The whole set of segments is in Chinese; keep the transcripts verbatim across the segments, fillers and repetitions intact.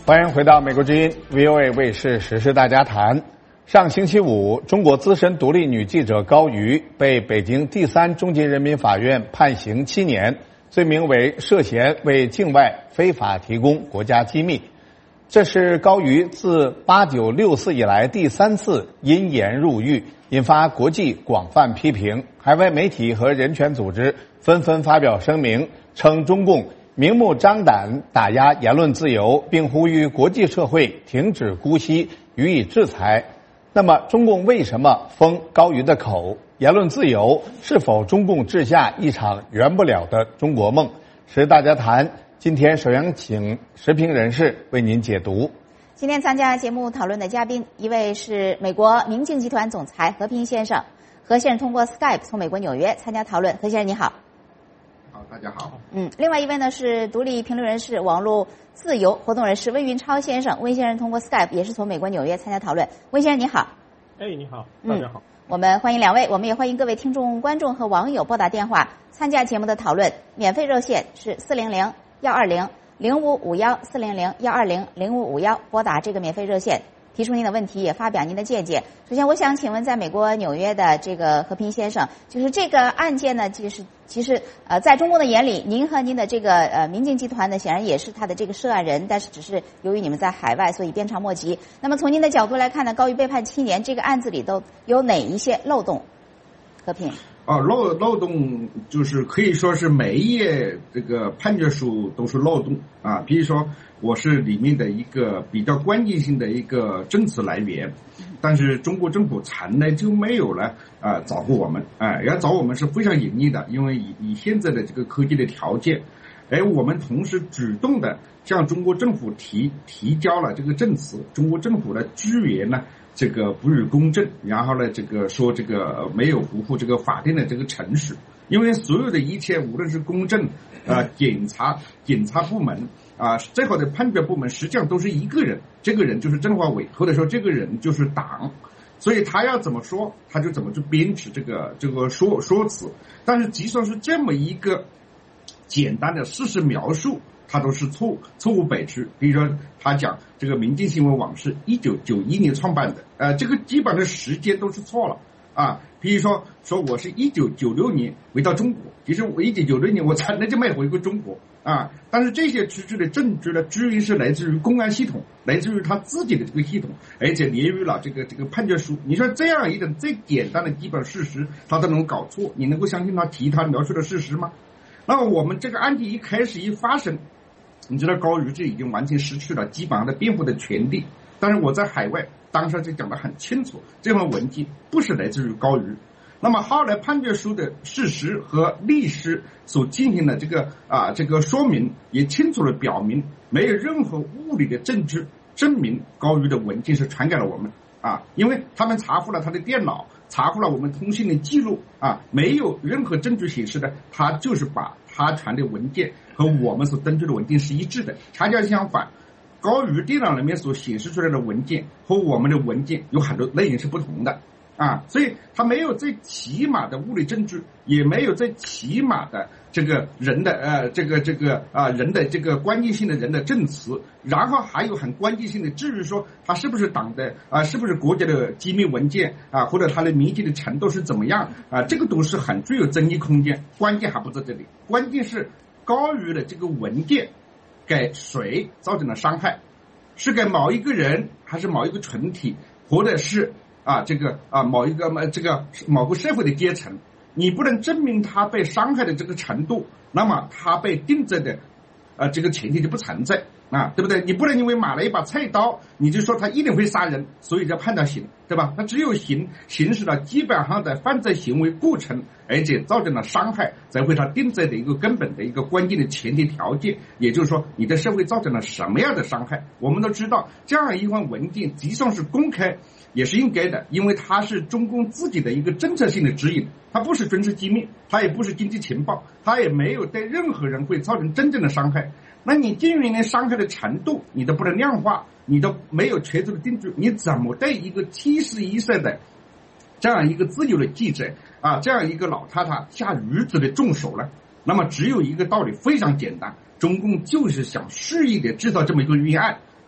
欢迎回到美国之音 V O A 卫视时事大家谈。上星期五，中国资深独立女记者高瑜被北京第三中级人民法院判刑七年，罪名为涉嫌为境外非法提供国家机密。这是高瑜自八九六四以来第三次因言入狱，引发国际广泛批评。海外媒体和人权组织纷纷发表声明，称中共明目张胆打压言论自由，并呼吁国际社会停止姑息，予以制裁。那么，中共为什么封高瑜的口？言论自由是否中共治下一场圆不了的中国梦？时大家谈，今天首先请时评人士为您解读。 今天参加节目讨论的嘉宾，一位是美国明镜集团总裁何平先生，何先生通过 Skype 从美国纽约参加讨论。何先生你好。 好，大家好。 嗯，另外一位呢是独立评论人士、网络自由活动人士温云超先生，温先生通过 Skype 也是从美国纽约参加讨论。温先生你好。 哎，你好，大家好。 嗯，我们欢迎两位，我们也欢迎各位听众、观众和网友拨打电话参加节目的讨论。免费热线是四零零幺二零零五五幺四零零幺二零零五五幺，拨打这个免费热线，提出您的问题，也发表您的见解。首先，我想请问，在美国纽约的这个和平先生，就是这个案件呢，就是其实呃，在中共的眼里，您和您的这个呃明镜集团呢，显然也是他的这个涉案人，但是只是由于你们在海外，所以鞭长莫及。那么从您的角度来看呢，高瑜被判七年，这个案子里头有哪一些漏洞？和平。 哦，漏漏洞就是可以说是每一页这个判决书都是漏洞啊。比如说，我是里面的一个比较关键性的一个证词来源，但是中国政府从来就没有来啊找过我们啊，要找我们是非常容易的，因为以以现在的这个科技的条件，而我们同时主动的向中国政府提提交了这个证词，中国政府的支援呢，这个不予公正，然后呢，这个说这个没有符合这个法定的这个程序，因为所有的一切，无论是公正，呃，检察检察部门啊，最后的判决部门，实际上都是一个人，这个人就是政法委，或者说这个人就是党，所以他要怎么说，他就怎么去编制这个这个说说辞，但是即使是这么一个简单的事实描述，他都是错错误百出。比如说，他讲这个明镜新闻网是一九九一年创办的，呃，这个基本的时间都是错了啊。比如说，说我是一九九六年回到中国，其实我一九九六年我从来就没回过中国啊。但是这些出具的证据呢，至于是来自于公安系统，来自于他自己的这个系统，而且列于了这个这个判决书。你说这样一种最简单的基本事实，他都能搞错，你能够相信他其他描述的事实吗？那么我们这个案件一开始一发生，你知道高瑜这已经完全失去了基本上的辩护的权利，但是我在海外当时就讲得很清楚，这份文件不是来自于高瑜。那么后来判决书的事实和历史所进行的这个啊这个说明，也清楚地表明，没有任何物理的证据证明高瑜的文件是传给了我们啊，因为他们查获了他的电脑，查获了我们通信的记录啊，没有任何证据显示的，他就是把他传的文件和我们所登记的文件是一致的。恰恰相反，高瑜电脑里面所显示出来的文件和我们的文件有很多内容是不同的啊，所以他没有最起码的物理证据，也没有最起码的这个人的呃这个这个啊、呃、人的这个关键性的人的证词，然后还有很关键性的，至于说他是不是党的啊、呃、是不是国家的机密文件啊，或者他的密集的程度是怎么样啊，这个都是很具有争议空间。关键还不在这里，关键是高瑜的这个文件给谁造成了伤害，是给某一个人，还是某一个群体，或者是啊，这个啊，某一个这个某个社会的阶层，你不能证明他被伤害的这个程度，那么他被定罪的，呃，这个前提就不存在啊，对不对？你不能因为买了一把菜刀，你就说他一定会杀人，所以就判他刑，对吧？他只有刑行使了基本上的犯罪行为过程，而且造成了伤害，才会他定罪的一个根本的一个关键的前提条件，也就是说你对社会造成了什么样的伤害。我们都知道，这样一份文件即使是公开也是应该的，因为它是中共自己的一个政策性的指引，它不是军事机密，它也不是经济情报，它也没有对任何人会造成真正的伤害。那你基于连伤害的程度你都不能量化，你都没有确凿的定据，你怎么对一个七十一岁的这样一个自由的记者啊，这样一个老太太下如此的重手呢？那么只有一个道理，非常简单，中共就是想蓄意的制造这么一个冤案，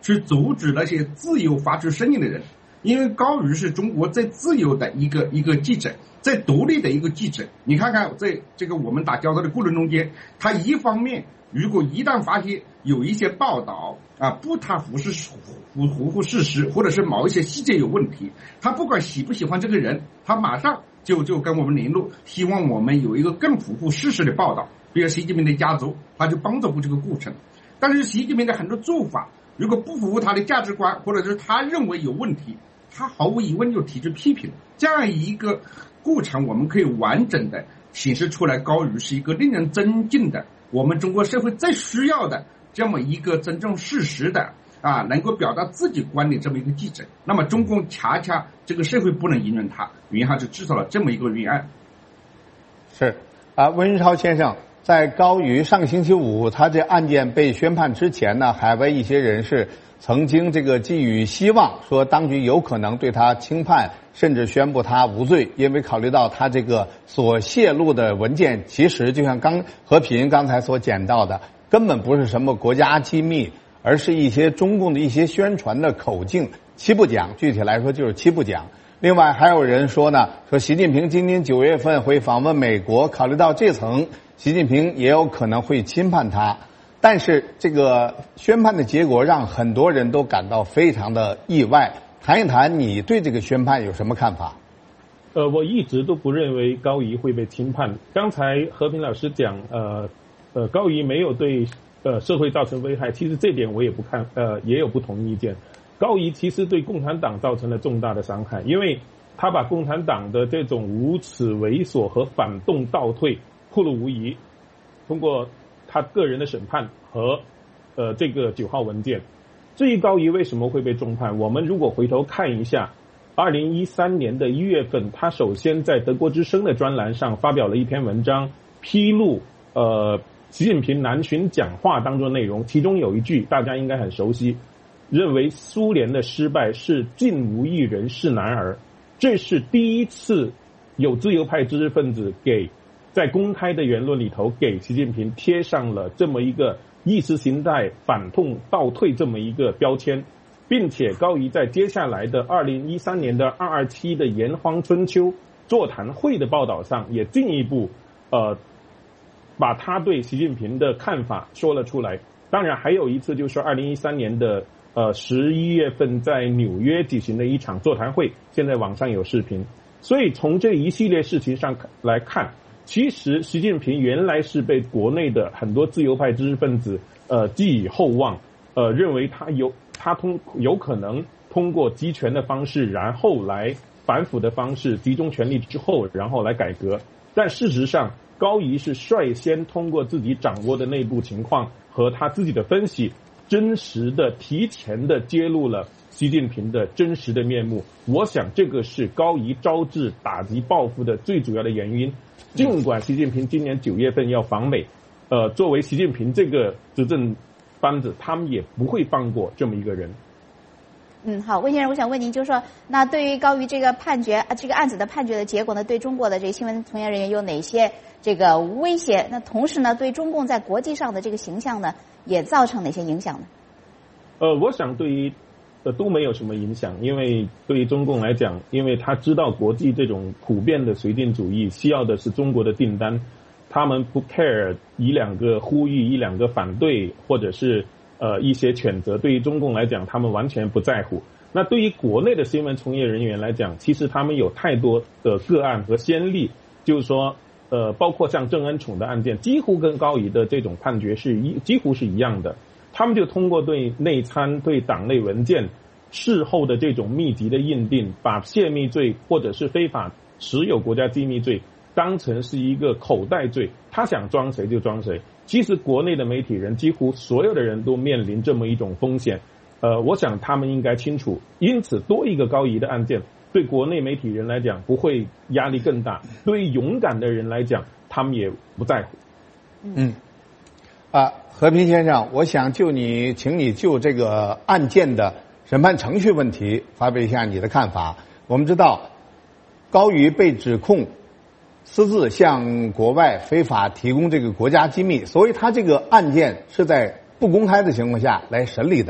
去阻止那些自由发出声音的人。因为高瑜是中国最自由的一个一个记者，最独立的一个记者。你看看在这个我们打交道的过程中间，他一方面如果一旦发现有一些报道啊不太符是符符合事实，或者是某一些细节有问题，他不管喜不喜欢这个人，他马上就就跟我们联络，希望我们有一个更符合事实的报道。比如习近平的家族，他就帮助过这个过程。但是习近平的很多做法，如果不符合他的价值观，或者是他认为有问题，他毫无疑问就提出批评。这样一个过程，我们可以完整的显示出来，高瑜是一个令人尊敬的，我们中国社会最需要的这么一个尊重事实的啊，能够表达自己观点这么一个记者。那么中共恰恰这个社会不能容忍他，于是就制造了这么一个冤案。 是啊，温云超先生，在高瑜上个星期五他这案件被宣判之前呢，海外一些人士曾经这个寄予希望，说当局有可能对他轻判，甚至宣布他无罪，因为考虑到他这个所泄露的文件，其实就像刚和平刚才所讲到的，根本不是什么国家机密，而是一些中共的一些宣传的口径，七不讲，具体来说就是七不讲。另外还有人说呢，说习近平今年九月份会访问美国，考虑到这层，习近平也有可能会轻判他。但是这个宣判的结果让很多人都感到非常的意外。谈一谈你对这个宣判有什么看法？ 呃，我一直都不认为高瑜会被轻判。刚才和平老师讲，呃，呃，高瑜没有对呃社会造成危害，其实这点我也不看，呃，也有不同意见。高瑜其实对共产党造成了重大的伤害，因为他把共产党的这种无耻猥琐和反动倒退暴露无遗。通过他个人的审判和呃这个九号文件，至于高瑜为什么会被重判，我们如果回头看一下，二零一三年的一月份，他首先在德国之声的专栏上发表了一篇文章，披露呃习近平南巡讲话当中的内容，其中有一句大家应该很熟悉，认为苏联的失败是尽无一人是男儿。这是第一次有自由派知识分子给在公开的言论里头给习近平贴上了这么一个意识形态反动倒退这么一个标签，并且高瑜在接下来的二零一三年的二二七的炎黄春秋座谈会的报道上也进一步呃把他对习近平的看法说了出来。当然还有一次就是二零一三年的呃十一月份在纽约举行的一场座谈会，现在网上有视频。所以从这一系列事情上来看，其实习近平原来是被国内的很多自由派知识分子呃寄予厚望，呃认为他有他通有可能通过集权的方式，然后来反腐的方式集中权力之后，然后来改革。但事实上，高瑜是率先通过自己掌握的内部情况和他自己的分析，真实的提前的揭露了习近平的真实的面目。我想这个是高瑜招致打击报复的最主要的原因。尽管习近平今年九月份要访美，呃，作为习近平这个执政班子，他们也不会放过这么一个人。 嗯，好，温先生，我想问您，就是说，那对于高瑜这个判决啊，这个案子的判决的结果呢，对中国的这个新闻从业人员有哪些这个威胁？那同时呢，对中共在国际上的这个形象呢，也造成哪些影响呢？ 呃，我想对于呃都没有什么影响，因为对于中共来讲，因为他知道国际这种普遍的绥靖主义需要的是中国的订单，他们不 care 一两个呼吁、一两个反对，或者是呃一些谴责，对于中共来讲，他们完全不在乎。那对于国内的新闻从业人员来讲，其实他们有太多的个案和先例，就是说，呃，包括像郑恩宠的案件，几乎跟高瑜的这种判决是一几乎是一样的。他们就通过对内参、对党内文件事后的这种密集的认定，把泄密罪或者是非法持有国家机密罪当成是一个口袋罪，他想装谁就装谁。其实国内的媒体人几乎所有的人都面临这么一种风险，呃，我想他们应该清楚，因此多一个高瑜的案件对国内媒体人来讲不会压力更大，对于勇敢的人来讲他们也不在乎。 嗯，啊，和平先生，我想就你，请你就这个案件的审判程序问题发表一下你的看法。我们知道，高瑜被指控私自向国外非法提供这个国家机密，所以他这个案件是在不公开的情况下来审理的。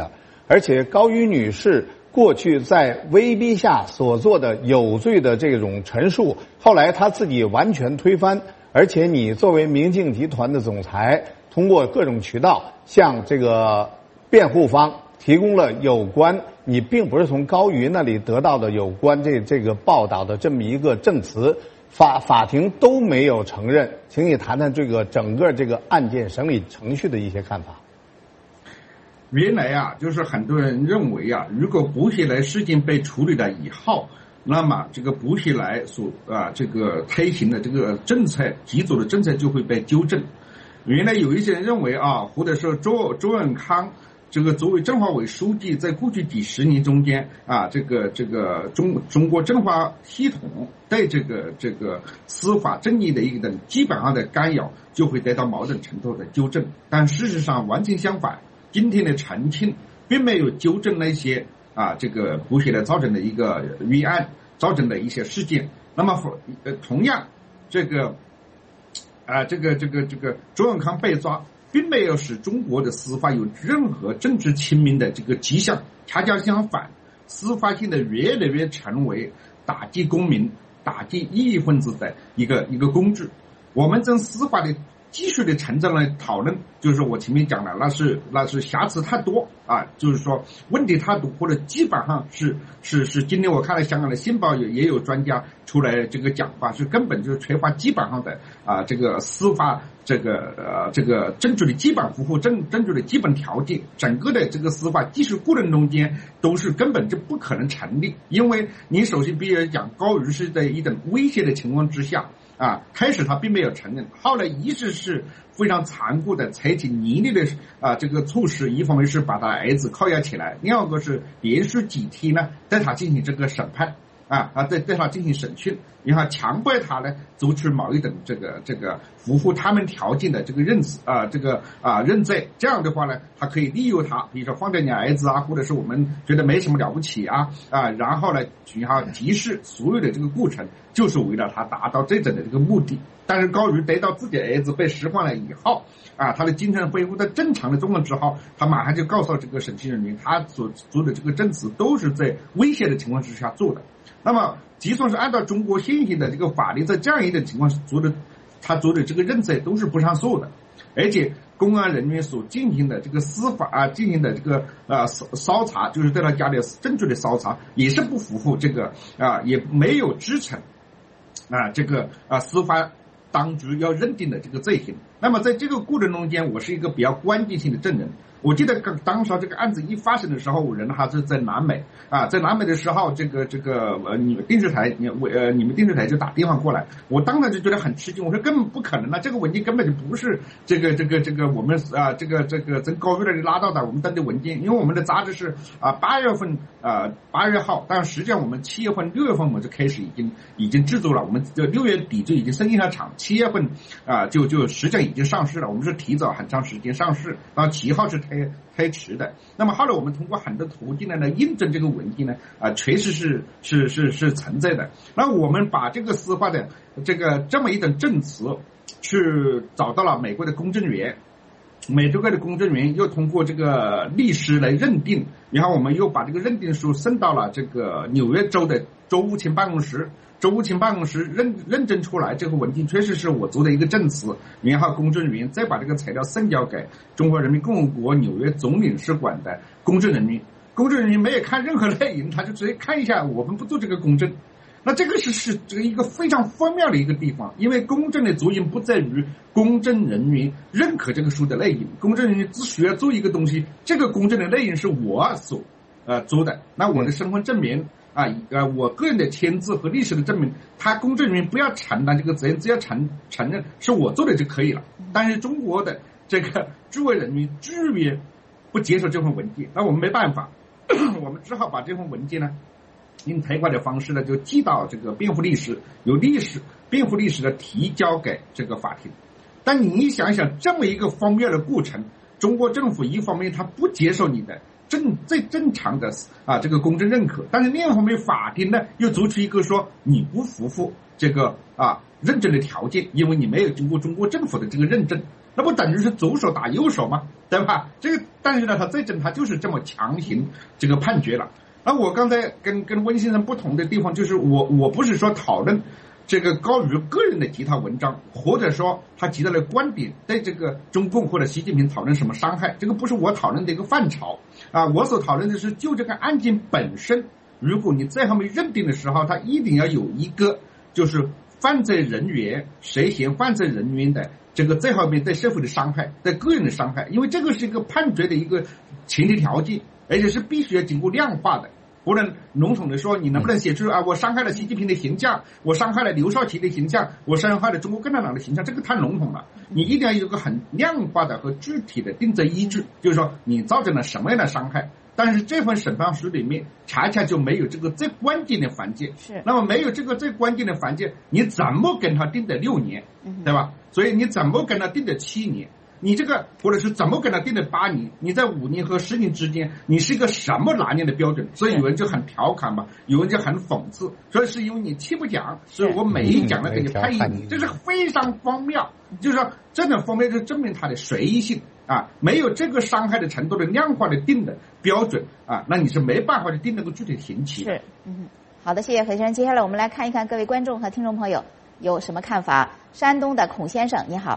而且高瑜女士过去在威逼下所做的有罪的这种陈述，后来她自己完全推翻，而且你作为明镜集团的总裁，通过各种渠道向这个辩护方提供了有关你并不是从高瑜那里得到的有关这这个报道的这么一个证词，法法庭都没有承认，请你谈谈这个整个这个案件审理程序的一些看法。 原来啊，就是很多人认为啊，如果薄熙来事件被处理了以后，那么这个薄熙来所啊这个推行的这个政策，几组的政策就会被纠正。原来有一些人认为啊，或者说周周永康这个作为政法委书记，在过去几十年中间啊，这个这个中中国政法系统对这个这个司法正义的一个基本上的干扰，就会得到某种程度的纠正。但事实上完全相反，今天的澄清并没有纠正那些啊这个薄熙来造成的一个冤案造成的一些事件。那么呃同样这个啊这个这个这个周永康被抓，并没有使中国的司法有任何政治清明的这个迹象，恰恰相反，司法现在越来越成为打击公民、打击异议分子的一个一个工具。我们从司法的技术的层面来讨论，就是我前面讲了，那是那是瑕疵太多啊，就是说问题太多，或者基本上是是是。今天我看了香港的《新报》也也有专家出来这个讲法，是根本就是缺乏基本上的啊这个司法这个呃这个证据的基本符合证证据的基本条件，整个的这个司法技术过程中间都是根本就不可能成立，因为你首先比如讲高瑜是在一种威胁的情况之下。啊，开始他并没有承认，后来一直是非常残酷的采取严厉的啊这个措施，一方面是把他儿子扣押起来，另二个是连续几天呢对他进行这个审判啊啊对对他进行审讯，然后强迫他呢做出某一种这个这个符合他们条件的这个认识啊这个啊认罪，这样的话呢，他可以利用他，比如说放掉你儿子啊，或者是我们觉得没什么了不起啊啊，然后呢，然后提示所有的这个过程。就是为了他达到这种的这个目的，但是高瑜得到自己的儿子被释放了以后，啊，他的精神恢复到正常的状况之后，他马上就告诉这个审讯人员，他所做的这个证词都是在威胁的情况之下做的。那么，即算是按照中国现行的这个法律，在这样一种情况下做的，他做的这个认罪都是不上诉的，而且公安人员所进行的这个司法啊，进行的这个啊搜搜查，就是对他家里证据的搜查，也是不符合这个啊，也没有支撑。啊，这个啊，司法当局要认定的这个罪行。那么在这个过程中间，我是一个比较关键性的证人。我记得刚当时这个案子一发生的时候，我人还是在南美啊，在南美的时候，这个这个呃，你们电视台，你我呃，你们电视台就打电话过来，我当时就觉得很吃惊，我说根本不可能啊，这个文件根本就不是这个这个这个我们啊这个这个从高瑜那里拉到的我们登的文件，因为我们的杂志是啊八月份啊八月号，但实际上我们七月份六月份我们就开始已经已经制作了，我们就六月底就已经生印上厂，七月份啊就就实际上已经上市了，我们是提早很长时间上市，然后旗号是推推迟的。那么后来我们通过很多途径呢来印证这个文件呢啊确实是是是是存在的。那我们把这个司法的这个这么一种证词去找到了美国的公证员，美国的公证员又通过这个律师来认定，然后我们又把这个认定书送到了这个纽约州的州务卿办公室，州务卿办公室认认证出来这个文件确实是我做的一个证词，然后公证员再把这个材料送交给中华人民共和国纽约总领事馆的公证人员，公证人员没有看任何内容，他就直接看一下，我们不做这个公证。那这个是是这个一个非常荒谬的一个地方，因为公证的作用不在于公证人员认可这个书的内容，公证人员只需要做一个东西，这个公证的内容是我所呃做的，那我的身份证明啊呃我个人的签字和历史的证明，他公证人员不要承担这个责任，只要承承认是我做的就可以了。但是中国的这个驻外人员拒绝不接受这份文件，那我们没办法，我们只好把这份文件呢用推快的方式呢，就寄到这个辩护律师，由律师辩护律师呢提交给这个法庭。但你想想，这么一个荒谬的过程，中国政府一方面他不接受你的正最正常的啊这个公正认可，但是另一方面法庭呢又做出一个说你不符合这个啊认证的条件，因为你没有经过中国政府的这个认证。 那不等于是左手打右手吗？对吧？这个，但是呢，他最终他就是这么强行这个判决了。那我刚才跟跟温先生不同的地方，就是我我不是说讨论这个高瑜个人的几套文章，或者说他提到的观点对这个中共或者习近平讨论什么伤害，这个不是我讨论的一个范畴啊。我所讨论的是就这个案件本身，如果你在后面认定的时候，他一定要有一个就是犯罪人员谁嫌犯罪人员的这个最后面对社会的伤害，对个人的伤害，因为这个是一个判决的一个前提条件，而且是必须要经过量化的。不能笼统的说，你能不能写出啊？我伤害了习近平的形象，我伤害了刘少奇的形象，我伤害了中国共产党的形象，这个太笼统了。你一定要有一个很量化的和具体的定罪依据，就是说你造成了什么样的伤害。但是这份审判书里面恰恰就没有这个最关键的环节， 是。 那么没有这个最关键的环节，你怎么跟他定的六年，对吧？所以你怎么跟他定的七年？你这个或者是怎么跟他定的八年？你在五年和十年之间，你是一个什么拿捏的标准？所以有人就很调侃嘛，有人就很讽刺，所以是因为你七不讲，所以我每一讲的给你判一年，这是非常荒谬。就是说这种方面就证明它的随意性啊，没有这个伤害的程度的量化的定的标准啊，那你是没办法去定那个具体刑期。 是，嗯，好的，谢谢何先生。接下来我们来看一看各位观众和听众朋友有什么看法。山东的孔先生，你好。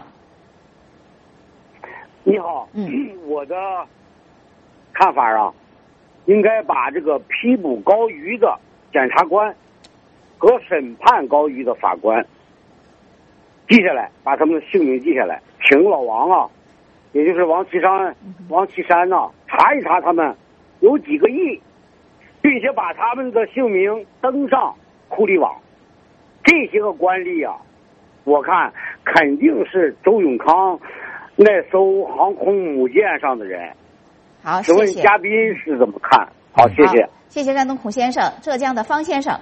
你好， 嗯， 我的看法啊，应该把这个批捕高瑜的检察官和审判高瑜的法官记下来，把他们的姓名记下来，请老王啊，也就是王岐山、王岐山呐、啊，查一查他们有几个亿，并且把他们的姓名登上库里网。这些个官吏啊，我看肯定是周永康那艘航空母舰上的人。 好， 请问嘉宾是怎么看？好，谢谢。 谢谢山东孔先生。浙江的方先生。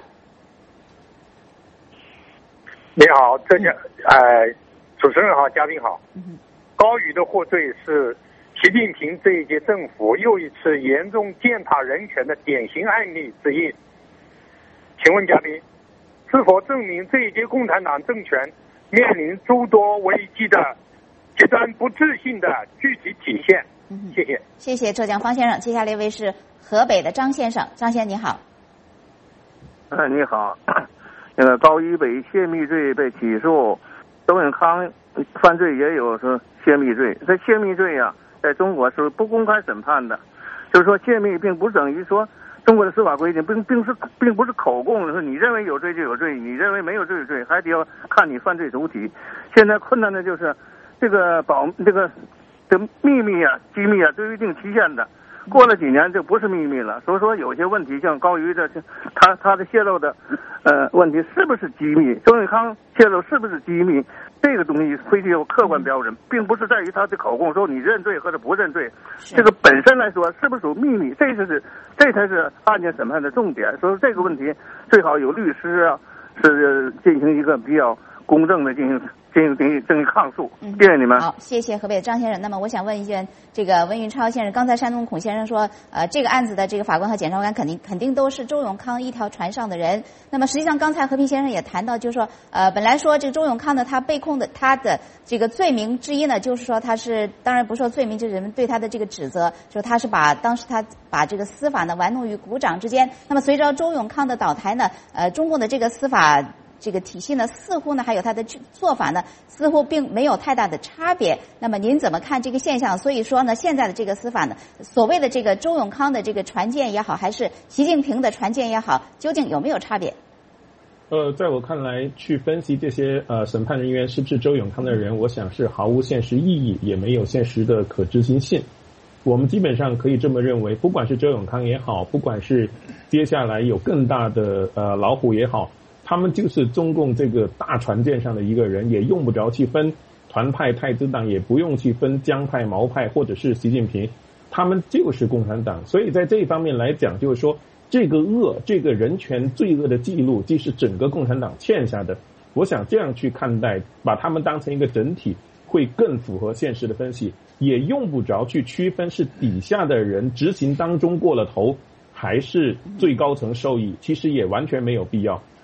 你好，浙江，呃，主持人好，嘉宾好。 嗯、 高瑜的获罪是习近平这一届政府又一次严重践踏人权的典型案例之一。请问嘉宾，是否证明这一届共产党政权面临诸多危机的极端不自信的具体体现？ 嗯、 谢谢。 谢谢浙江方先生。接下来一位是河北的张先生，张先生你好。 呃，你好。那个高瑜被泄密罪被起诉，周永康犯罪也有是泄密罪。这泄密罪啊，在中国是不公开审判的，就是说泄密并不等于说中国的司法规定并并是并不是口供，是你认为有罪就有罪，你认为没有罪就罪，还得要看你犯罪主体。现在困难的就是这个保这个这秘密啊、机密啊都有一定期限的。过了几年就不是秘密了，所以说有些问题像高瑜的他他的泄露的呃问题是不是机密，周永康泄露是不是机密，这个东西非得有客观标准，并不是在于他的口供说你认罪或者不认罪，这个本身来说是不是属秘密，这就是这才是案件审判的重点。所以这个问题最好有律师啊是进行一个比较公正的进行进行进行进行抗诉。谢谢你们。 好，谢谢河北的张先生。那么我想问一下这个温云超先生，刚才山东孔先生说，呃，这个案子的这个法官和检察官肯定肯定都是周永康一条船上的人。那么实际上刚才和平先生也谈到，就是说，呃，本来说这个周永康呢，他被控的他的这个罪名之一呢，就是说他是当然不说罪名，就是人们对他的这个指责，就是他是把当时他把这个司法呢玩弄于股掌之间。那么随着周永康的倒台呢，呃，中共的这个司法这个体系呢，似乎呢还有它的做法呢，似乎并没有太大的差别。那么您怎么看这个现象？所以说呢，现在的这个司法呢，所谓的这个周永康的这个船舰也好，还是习近平的船舰也好，究竟有没有差别？ 呃，在我看来，去分析这些呃审判人员是不是周永康的人，我想是毫无现实意义，也没有现实的可执行性。我们基本上可以这么认为，不管是周永康也好，不管是接下来有更大的呃老虎也好，他们就是中共这个大船舰上的一个人，也用不着去分团派太子党，也不用去分江派毛派或者是习近平，他们就是共产党。所以在这一方面来讲，就是说这个恶，这个人权罪恶的记录，既是整个共产党欠下的。我想这样去看待，把他们当成一个整体，会更符合现实的分析，也用不着去区分是底下的人执行当中过了头，还是最高层受益，其实也完全没有必要。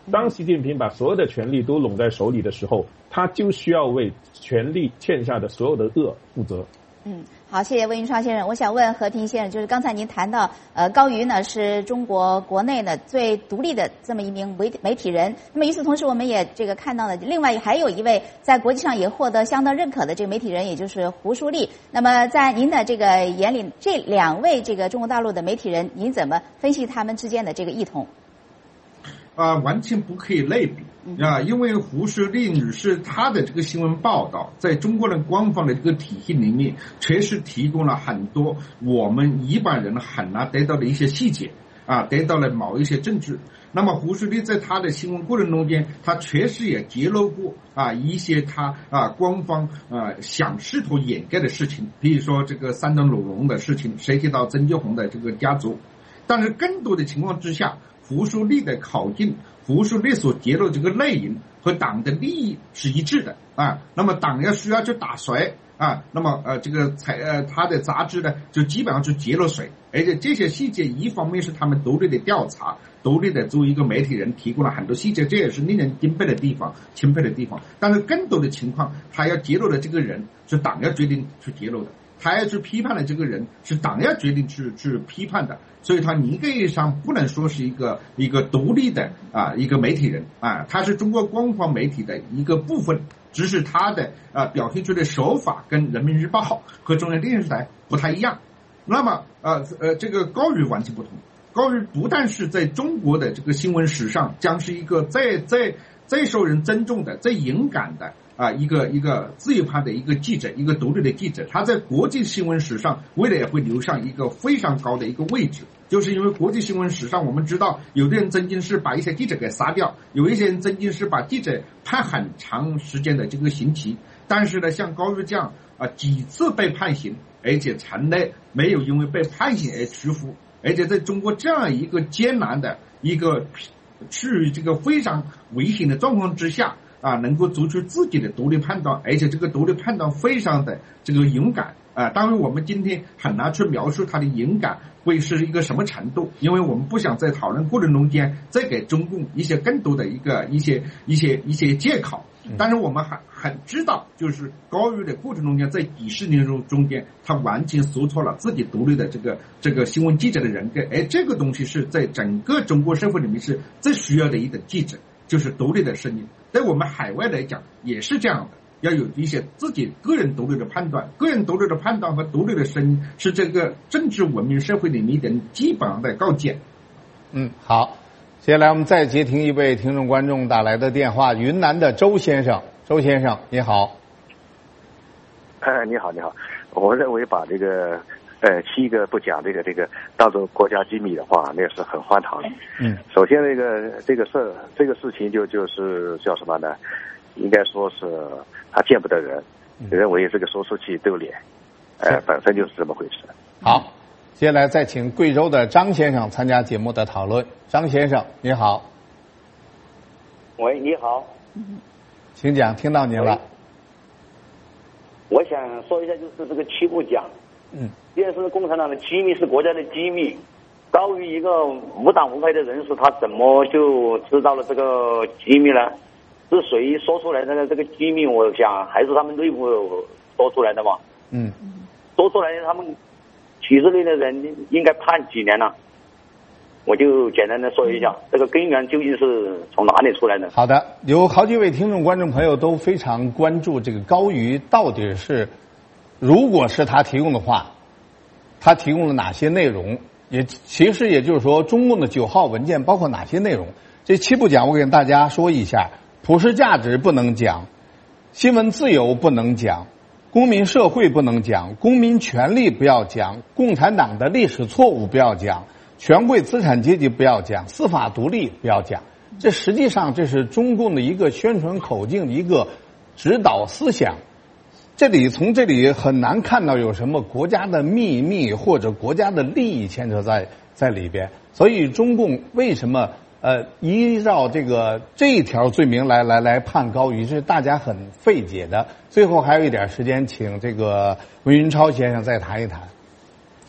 当习近平把所有的权力都拢在手里的时候，他就需要为权力欠下的所有的恶负责。 嗯，好，谢谢魏云超先生。我想问何平先生，就是刚才您谈到，呃，高瑜呢是中国国内呢最独立的这么一名媒媒体人。那么与此同时，我们也这个看到了，另外还有一位在国际上也获得相当认可的这个媒体人，也就是胡舒立。那么在您的这个眼里，这两位这个中国大陆的媒体人，您怎么分析他们之间的这个异同？ 啊、呃，完全不可以类比啊，因为胡舒立女士她的这个新闻报道，在中国的官方的这个体系里面，确实提供了很多我们一般人很难得到的一些细节啊，得到了某一些证据。那么胡舒立在他的新闻过程中间，他确实也揭露过啊一些他啊官方啊想试图掩盖的事情，比如说这个三党拢容的事情，涉及到曾纪红的这个家族。但是更多的情况之下，胡舒立的考证，胡舒立所揭露这个内容和党的利益是一致的啊。那么党要需要去打谁啊？那么呃这个采呃他的杂志呢，就基本上就揭露谁，而且这些细节一方面是他们独立的调查，独立的作为一个媒体人提供了很多细节，这也是令人钦佩的地方，钦佩的地方。但是更多的情况，他要揭露的这个人是党要决定去揭露的。他要去批判的这个人是党要决定去去批判的，所以他严格意义上不能说是一个一个独立的啊一个媒体人啊，他是中国官方媒体的一个部分，只是他的啊表现出的手法跟人民日报和中央电视台不太一样。那么呃呃这个高瑜完全不同，高瑜不但是在中国的这个新闻史上将是一个最最最受人尊重的、最勇敢的。啊，一个一个自由派的一个记者，一个独立的记者，他在国际新闻史上未来也会留上一个非常高的一个位置，就是因为国际新闻史上我们知道，有的人曾经是把一些记者给杀掉，有一些人曾经是把记者判很长时间的这个刑期，但是呢，像高瑜这样啊几次被判刑，而且从来没有因为被判刑而屈服，而且在中国这样一个艰难的一个处于这个非常危险的状况之下。啊，能够做出自己的独立判断，而且这个独立判断非常的这个勇敢啊。当然，我们今天很难去描述他的勇敢会是一个什么程度，因为我们不想在讨论过程中间再给中共一些更多的一个一些一些一些借口。但是我们很很知道，就是高瑜的过程中间，在几十年中中间，他完全塑造了自己独立的这个这个新闻记者的人格，而这个东西是在整个中国社会里面是最需要的一等记者。就是独立的声音，在我们海外来讲也是这样的，要有一些自己个人独立的判断，个人独立的判断和独立的声音是这个政治文明社会里面的基本上的构建。 嗯，好，接下来我们再接听一位听众观众打来的电话，云南的周先生，周先生你好。 哎，你好，你好，我认为把这个。呃，七个不讲这个这个当做国家机密的话，那是很荒唐的。 嗯，首先这个这个事这个事情就就是叫什么呢？应该说是他见不得人，嗯、认为这个说出去丢脸，呃，本身就是这么回事。 好，接下来再请贵州的张先生参加节目的讨论。张先生，你好。 喂，你好。 请讲，听到您了。 我想说一下，就是这个七步讲。 嗯， 这是共产党的机密，是国家的机密。高于一个无党无派的人士，他怎么就知道了这个机密呢？是谁说出来的这个机密？我想还是他们内部说出来的嘛。 嗯， 说出来，他们体制内的人应该判几年了？我就简单的说一下，这个根源究竟是从哪里出来的？ 好的，有好几位听众观众朋友都非常关注这个高瑜到底是。如果是他提供的话，他提供了哪些内容？也其实也就是说，中共的九号文件包括哪些内容？这七不讲，我给大家说一下：普世价值不能讲，新闻自由不能讲，公民社会不能讲，公民权利不要讲，共产党的历史错误不要讲，权贵资产阶级不要讲，司法独立不要讲。这实际上这是中共的一个宣传口径，一个指导思想。这里从这里很难看到有什么国家的秘密或者国家的利益牵扯在在里边，所以中共为什么呃依照这个这一条罪名来来来判高瑜，是大家很费解的。最后还有一点时间，请这个文云超先生再谈一谈。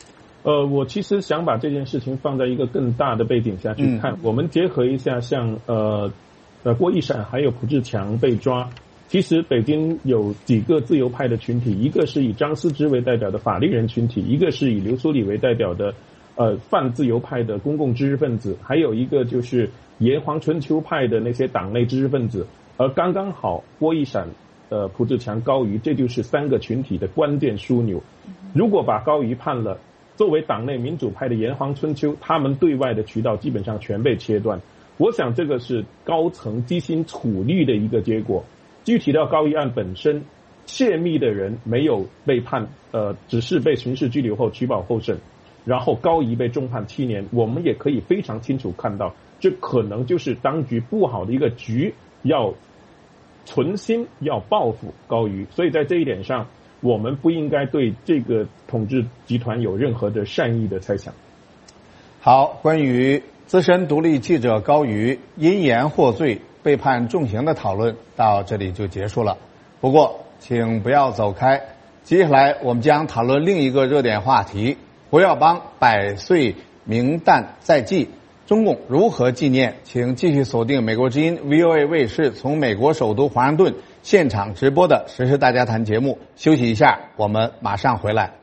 呃，我其实想把这件事情放在一个更大的背景下去看。嗯、我们结合一下像，呃呃郭一闪还有蒲志强被抓，其实北京有几个自由派的群体，一个是以张思之为代表的法律人群体，一个是以刘苏里为代表的呃泛自由派的公共知识分子，还有一个就是炎黄春秋派的那些党内知识分子。而刚刚好郭一闪、呃蒲志强、高瑜，这就是三个群体的关键枢纽。如果把高瑜判了，作为党内民主派的炎黄春秋，他们对外的渠道基本上全被切断。我想这个是高层机心处虑的一个结果。具体到高瑜案本身，泄密的人没有被判，呃，只是被刑事拘留后取保候审，然后高瑜被重判七年。我们也可以非常清楚看到，这可能就是当局布好的一个局，要存心要报复高瑜。所以在这一点上，我们不应该对这个统治集团有任何的善意的猜想。 好，关于资深独立记者高瑜因言获罪被判重刑的讨论到这里就结束了。不过请不要走开，接下来我们将讨论另一个热点话题：胡耀邦百岁冥诞在即，中共如何纪念？请继续锁定美国之音 V O A 卫视从美国首都华盛顿现场直播的时事大家谈节目。休息一下，我们马上回来。